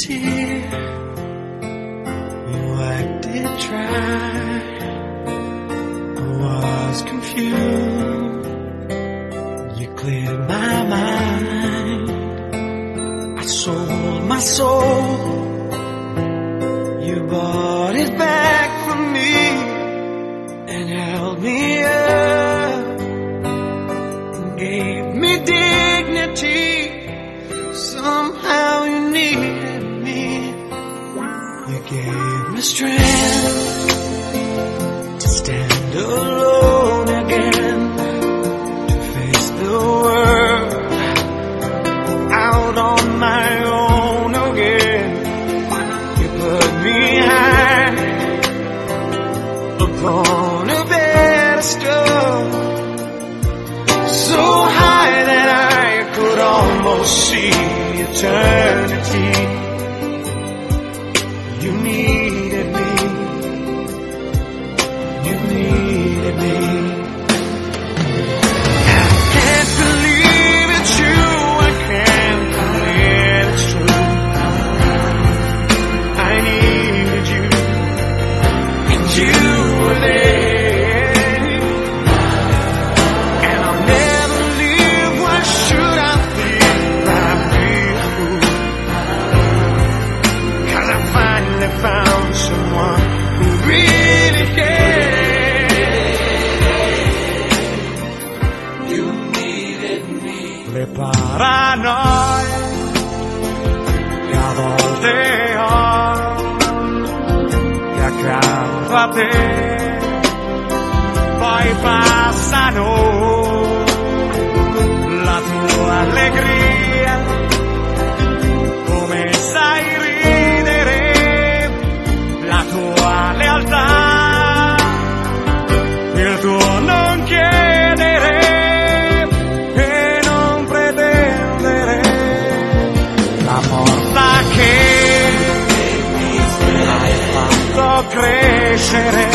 tear, you wiped it dry. I was confused, you cleared my mind. I sold my soul, you bought it back from me and held me up and gave me dignity. Somehow you needed me, you gave me strength to stand alone again, to face the world out on my own again. You put me high upon a pedestal, so high that I could almost see eternity. You needed me, you needed me. I can't believe it's you, I can't believe it's true. I needed you, and you were there. And I'll never leave, why should I feel like I found someone who really cared. You needed me. Le paranoie che a volte ho, che accanto a te poi passano. La tua allegria, come sai ridere, la tua lealtà, il tuo non chiedere e non pretendere, la forza che hai fatto crescere.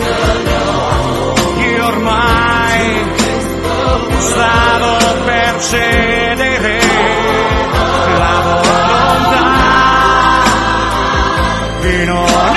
Io ormai stavo per cedere, la volontà di non